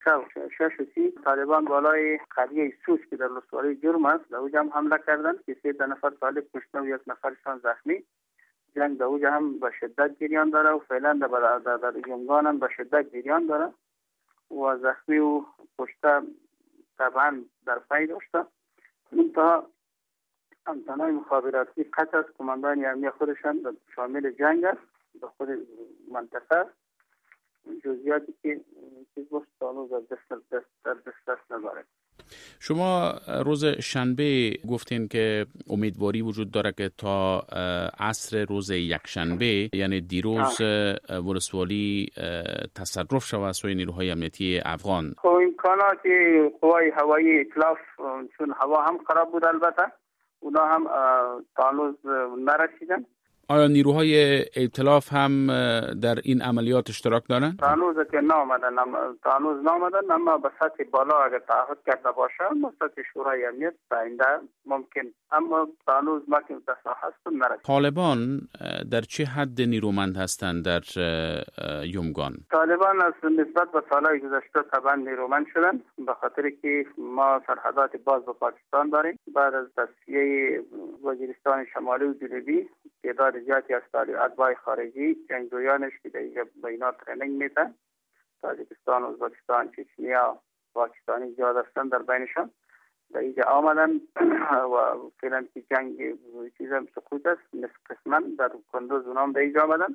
شب 6:30 طالبان بالای قریه سوس که در ولسوالی جرم است در اوجا هم حمله کردند که 3 نفر طالب کشته و 1 نفرشان زخمی. جنگ در اوجا هم به شدت جریان داره و فعلا در یمگان هم به شدت جریان داره و زخمی و کشته طبعا در پی داشته. منتها امتناع مخابراتی قطع از کماندان امنیه خودشان شامل جنگ است به خود منطقه. جزئیاتی که چیز باشه هنوز در دست نداره. شما روز شنبه گفتین که امیدواری وجود داره که تا عصر روز یکشنبه یعنی دیروز ولسوالی تصرف شود از سوی نیروهای امنیتی افغان. خب امکانات قوای هوایی ائتلاف چون هوا هم خراب بود البته اونا هم تا هنوز نرسیدن. آیا نیروهای ائتلاف هم در این عملیات اشتراک دارن؟ تا هنوز که نامدن اما به سطح بالا اگر تعهد کرده باشه به سطح شورای امنیت آینده ممکن، اما تا هنوز ما که در ساحه هستم نرسید. طالبان در چه حد نیرومند هستند در یمگان؟ طالبان از نسبت به سالهای گذشته طبعا نیرومند شدن به خاطر که ما سرحدات باز با پاکستان داریم. بعد از تصفیه وزیرستان شمالی و جنوبی تعداد زیادی از اتباع خارجی جنگجویانش که در اینجا به اینا ترینینگ میدن، تاجیکستان، ازبکستان، چچنیا، پاکستانی زیاد هستن در بینشان در اینجا آمدن و فعلا که جنگ چیزم سقوط است نصف قسما در کندوز اونام در اینجا آمدن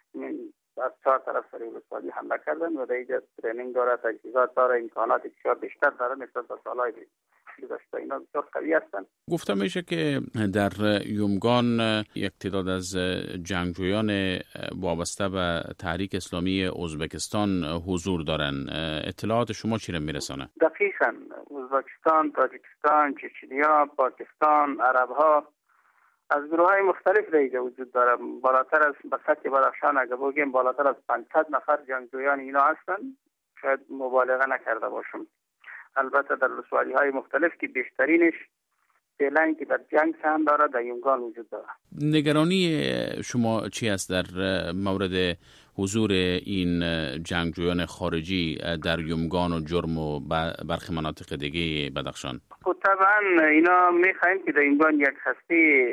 از 4 طرف سر ولسوالی حمله کردن و در اینجا ترینینگ داره، تجهیزات داره، امکانات بسیار بیشتر داره نسبت به سالهای گذشته. اینا بسیار قوی هستن. گفته میشه که در یمگان یک تعداد از جنگجویان وابسته به تحریک اسلامی ازبکستان حضور دارن. اطلاعات شما چی را میرسانه؟ دقیقاً ازبکستان، تاجیکستان، چچنیا، پاکستان، عرب‌ها از گروه‌های مختلف در اینجا وجود داره. بالاتر از به سطح بدخشان اگه بگیم بالاتر از 500 نفر جنگجویان اینا هستن. شاید مبالغه نکرده باشم. البته در ولسوالی‌های مختلف که بیشترینش فعلا که در جنگ سهم داره در یمگان وجود داره. نگرانی شما چی است در مورد حضور این جنگجویان خارجی در یمگان و جرم و برخی مناطق دیگه بدخشان؟ طبعا اینا میخوایم که در یمگان یک هسته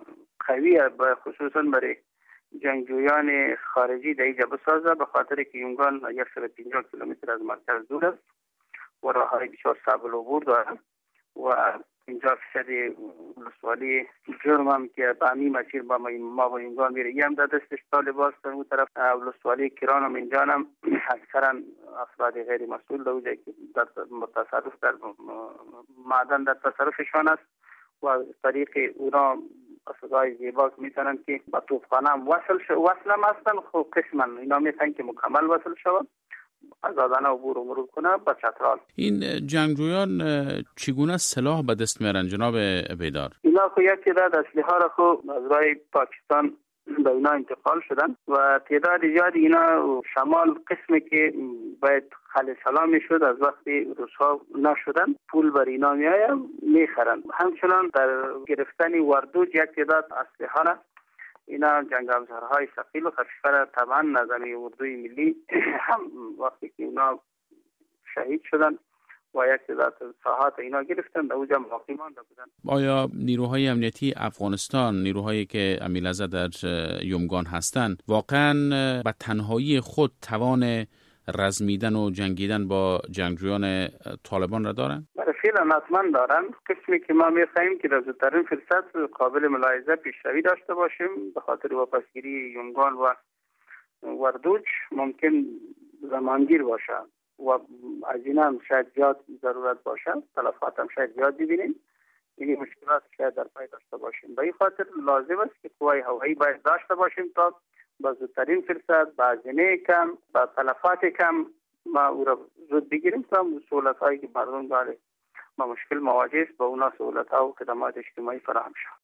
قوی خصوصا برای جنگجویان خارجی در اینجا بسازه به خاطر که یمگان 150 کیلومتر از مرکز دور است و راه‌های بسیار صعب العبور داره و 50% ولسوالی جرم هم که به همین مسیر ما با یمگان میره هم در دستش طالبان است. اون طرف ولسوالی کران هم اینجا هم اکثرا افراد غیر مسئول در که در تصرف در معدن در تصرفشان است و طریق اونا اصدای زیبا میتونن که با توپخانه هم وصل هم هستن. خب قسما اینا میتونن که مکمل وصل شود آزادانه عبور و مرور کنه با چترال. این جنگجویان چگونه سلاح به دست میارن جناب بیدار؟ اینا خو یک تعداد اسلحه را خو از راه پاکستان به اینا انتقال شدن و تعداد زیادی اینا شمال قسمی که باید خل سلام میشد از وقتی روس‌ها نشدن پول بر اینا میآید میخرن. همچنان در گرفتن وردوج یک تعداد اسلحه را اینا جنگ افزارهای ثقیل و خفیفه را طبعا نظامی اردوی ملی هم وقتی که اینا شهید شدن و یک تعداد ساحات اینا گرفتن در اوجا باقی مانده بودن. آیا نیروهای امنیتی افغانستان، نیروهایی که امیلزه در یمگان هستند، واقعا به تنهایی خود توان رزمیدن و جنگیدن با جنگجویان طالبان را دارن؟ فعلا حتما دارن. قسمی که ما می‌خواهیم که در زودترین فرصت قابل ملاحظه پیشروی داشته باشیم به خاطر واپسگیری یمگان و وردوج ممکن زمانگیر باشه و هزینه هم شاید زیاد ضرورت باشه، تلفات هم شاید زیاد ببینیم. این مشکلات شاید در پای داشته باشیم. به این خاطر لازم است که قوای هوایی باید داشته باشیم تا با زودترین فرصت با هزینه کم با تلفات کم ما او را زود بگیریم تا سهولت‌هایی که مردم داره با مشکل مواجه است با اونا سهولت‌ها و خدمات اجتماعی فراهم شود.